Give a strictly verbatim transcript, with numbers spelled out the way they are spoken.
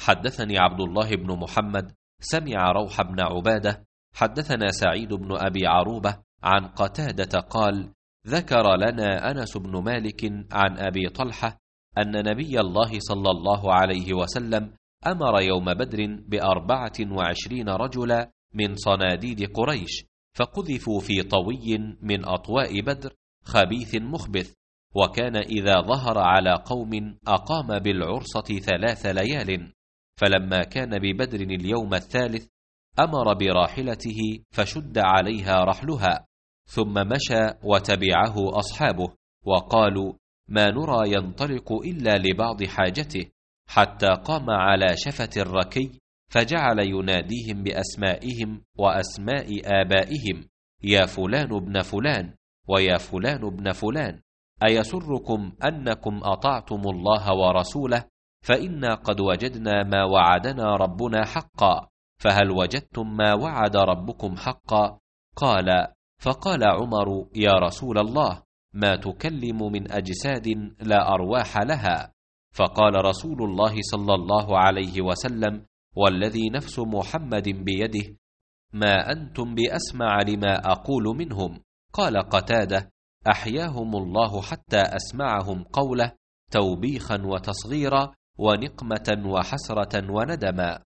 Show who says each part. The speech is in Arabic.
Speaker 1: حدثني عبد الله بن محمد سمع روح بن عبادة حدثنا سعيد بن أبي عروبة عن قتادة قال: ذكر لنا أنس بن مالك عن أبي طلحة أن نبي الله صلى الله عليه وسلم أمر يوم بدر بأربعة وعشرين رجلا من صناديد قريش، فقذفوا في طوي من أطواء بدر خبيث مخبث، وكان إذا ظهر على قوم أقام بالعرصة ثلاث ليال، فلما كان ببدر اليوم الثالث أمر براحلته فشد عليها رحلها، ثم مشى وتبعه أصحابه، وقالوا: ما نرى ينطلق إلا لبعض حاجته، حتى قام على شفة الركي فجعل يناديهم بأسمائهم وأسماء آبائهم: يا فلان ابن فلان ويا فلان ابن فلان، أيسركم أنكم أطعتم الله ورسوله؟ فإنا قد وجدنا ما وعدنا ربنا حقا، فهل وجدتم ما وعد ربكم حقا؟ قال: فقال عمر: يا رسول الله، ما تكلم من أجساد لا أرواح لها. فقال رسول الله صلى الله عليه وسلم: والذي نفس محمد بيده، ما أنتم بأسمع لما أقول منهم. قال قتادة: أحياهم الله حتى أسمعهم قوله توبيخا وتصغيرا ونقمة وحسرة وندما.